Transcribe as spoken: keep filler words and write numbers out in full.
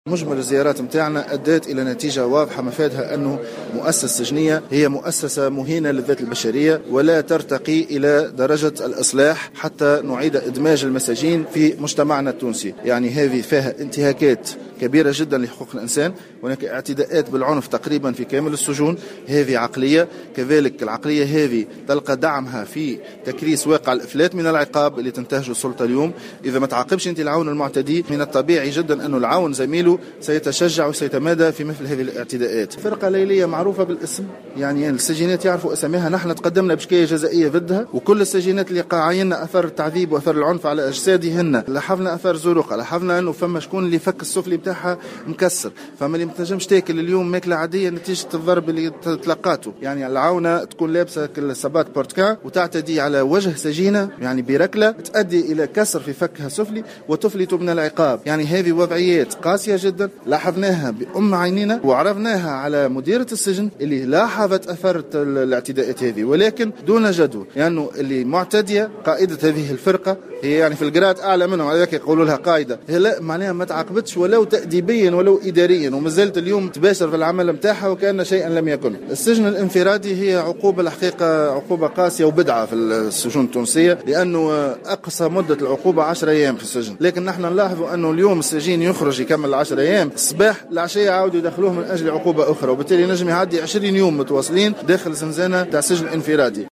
مجمل الزيارات متاعنا أدت إلى نتيجة واضحة مفادها أنه مؤسسة سجنية هي مؤسسة مهينة للذات البشرية ولا ترتقي إلى درجة الإصلاح حتى نعيد إدماج المساجين في مجتمعنا التونسي. يعني هذه فيها انتهاكات كبيرة جدا لحقوق الإنسان، هناك اعتداءات بالعنف تقريبا في كامل السجون. هذه عقلية، كذلك العقلية هذه تلقى دعمها في تكريس واقع الإفلات من العقاب اللي تنتهجه السلطة اليوم. إذا ما تعاقبش أنت العون المعتدي من الطبيعي جدا أنه العون زميله سيتشجع وسيتمادى في مثل هذه الاعتداءات. فرقة ليلية معروفة بالاسم، يعني السجينات يعرفوا اسمها. نحن تقدمنا بشكاية جزائية ضدها، وكل السجينات اللي عاينا أثر التعذيب وأثر العنف على أجسادهن لاحظنا أثر زروقة، لاحظنا أنه فما شكون اللي فك السفلي بتاعها مكسر، فما اللي متنجمش تاكل اليوم ماكلة عادية نتيجة الضرب اللي تلقاته. يعني العونة تكون لابسة السبات بورتكان وتعتدي على وجه سجينة يعني بركلة تؤدي إلى كسر في فكها السفلي وتفلت من العقاب. يعني هذه وضعيات قاسية جدا لاحظناها بأم عينينا وعرفناها على مديرة السجن اللي لاحظت أثر الاعتداءات هذه، ولكن دون جدوى، لأنه يعني اللي معتدية قائدة هذه الفرقة هي يعني في الجراد أعلى منهم، على ذلك يقولوا لها قائدة. هي لا معناها ما تعاقبتش ولو تأديبيا ولو إداريا، ومازالت اليوم تباشر في العمل متاعها وكأن شيئا لم يكن. السجن الانفرادي هي عقوبة الحقيقة عقوبة قاسية وبدعة في السجون التونسية، لأنه أقصى مدة العقوبة عشر أيام في السجن، لكن نحن نلاحظ أنه اليوم السجين يخرج يكمل عشر أيام، الصباح العشية عاودوا يدخلوه من أجل عقوبة أخرى، وبالتالي نجم يعدي عشرين يوم متواصلين داخل زنزانة تاع سجن انفرادي.